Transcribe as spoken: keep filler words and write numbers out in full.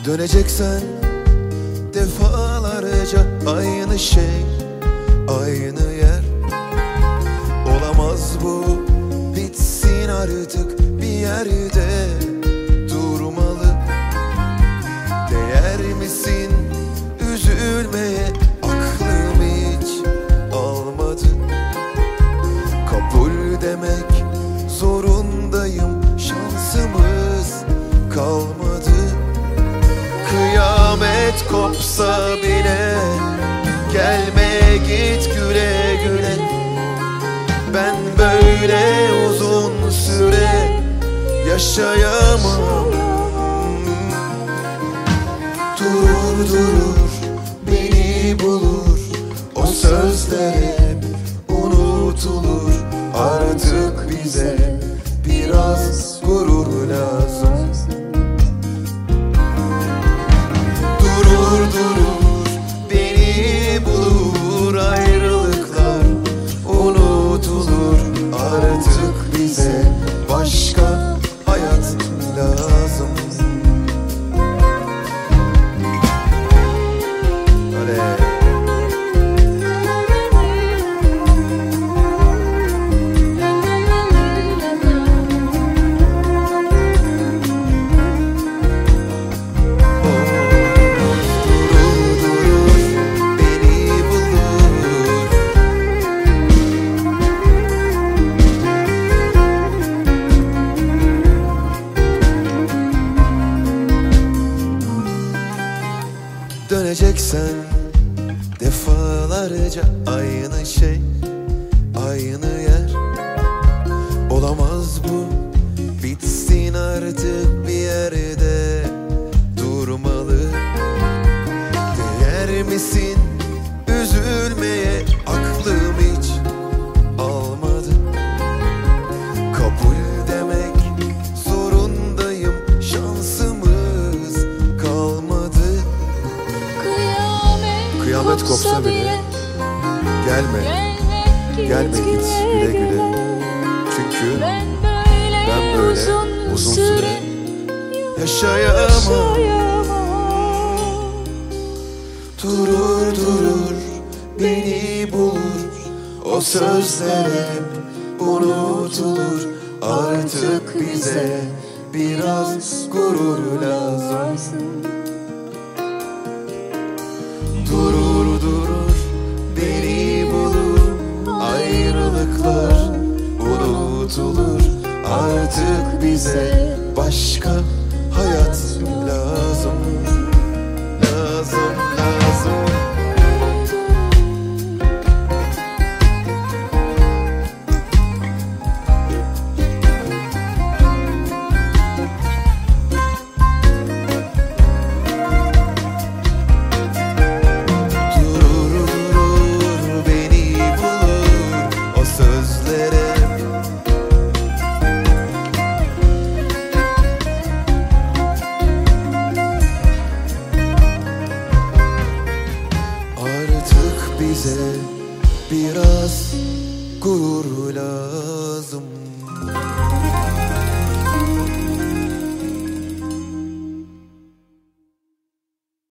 Döneceksen defalarca aynı şey, aynı yer. Olamaz bu, bitsin artık, bir yerde durmalı. Değer misin üzülmeye, aklım hiç almadı. Kabul demek zorundayım, şansımız kalmadı. Kıyamet kopsa bile gelme, git güle güle. Ben böyle uzun süre yaşayamam. Durur durur beni bulur, o sözler hep unutulur. Artık bize biraz gurur lazım. Durur durur beni bulur, ayrılıklar unutulur. Artık bize başka hayat lazım. Öyle. Döneceksen defalarca aynı şey, aynı yer. Olamaz bu, bitsin artık, bir yerde durmalı. Değer misin üzülmeye, aklım hiç almadı. Kabul demek zorundayım, şansımız kalmadı. Kıyamet kopsa bile gelme, gelme git güle güle. Çünkü ben böyle uzun süre yaşayamam. Durur durur beni bulur, o sözler hep unutulur. Artık bize biraz gurur lazım. Durur durur beni bulur, ayrılıklar unutulur. Artık bize başka hayat lazım. Lazım, lazım. Bize biraz gurur lazım.